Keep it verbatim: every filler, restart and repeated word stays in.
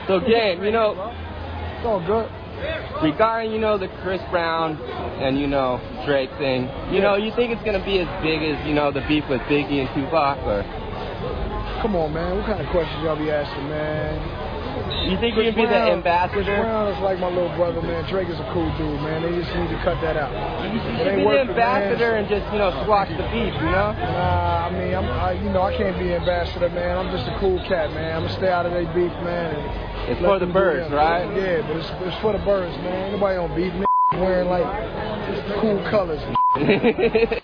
So, game, you know, it's all good. Regarding, you know, the Chris Brown and, you know, Drake thing, you know, you think it's going to be as big as, you know, the beef with Biggie and Tupac, or? Come on, man. What kind of questions y'all be asking, man? You think Chris you can be Brown, the ambassador? Chris Brown is like my little brother, man. Drake is a cool dude, man. They just need to cut that out. You should be the ambassador and just, you know, squash the beef, you know? Nah, I mean, I'm, I, you know, I can't be an ambassador, man. I'm just a cool cat, man. I'm gonna stay out of their beef, man. And it's for the birds, right? Yeah, but it's, it's for the birds, man. Ain't nobody on beef, man. Wearing like cool colors.